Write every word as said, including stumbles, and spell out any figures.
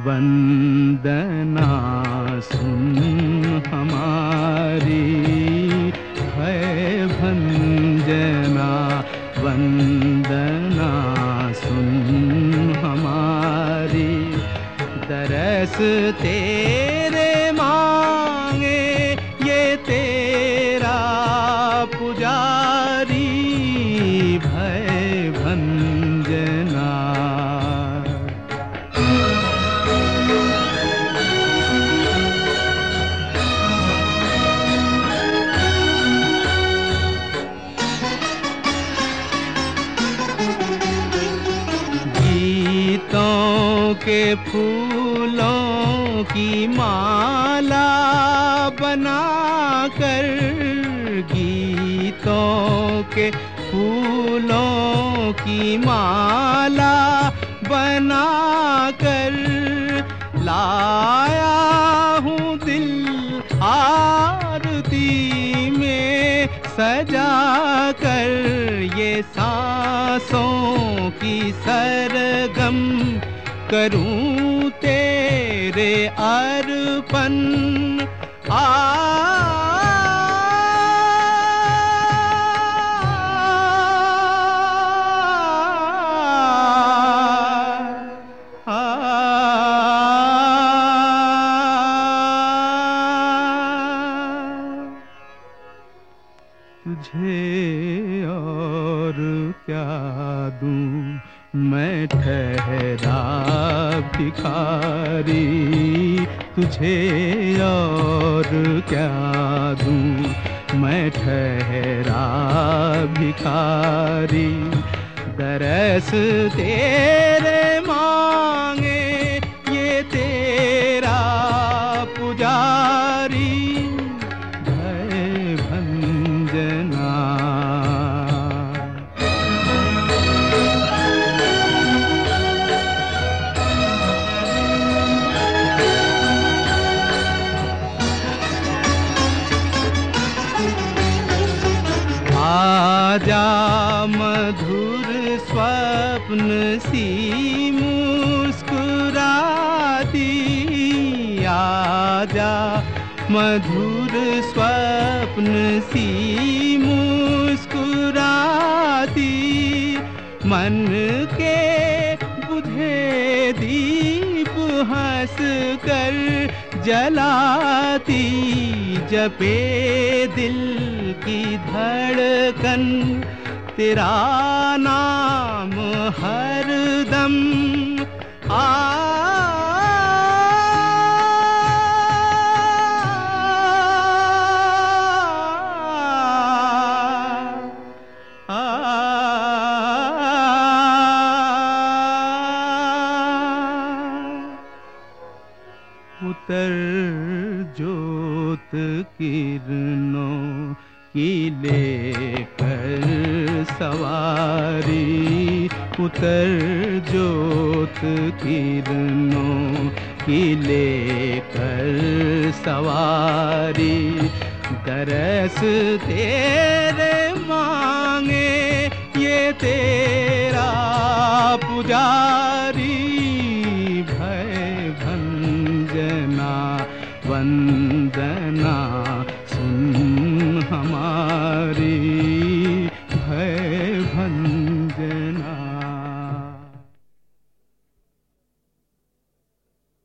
वंदना सुन हमारी भय भंजना, वंदना सुन हमारी। दरस तेरे मांगे ये तेरा पुजारी, भय भंजना। गीतों के फूलों की माला बनाकर, गीतों के फूलों की माला बनाकर लाया हूँ दिल आरती में सजा कर। ये सांसों की सरगम करूं तेरे अर्पण। आ तुझे और क्या दूं मैं ठहरा भिखारी, तुझे और क्या दूं मैं ठहरा भिखारी। दरस तेरे मांगे ये तेरा पुजारी, भय भंजना। आजा मधुर स्वप्न सी मुस्कुराती, आजा मधुर स्वप्न सी मुस्कुराती। मन के बुझे दीप हंस कर जलाती, जपे दिल की धड़कन तेरा नाम हरदम। आ उतर जोत किरणों की लेकर सवारी, उतर जोत किरणों की लेकर सवारी। दरस तेरे मांगे ये तेरा पुजारी,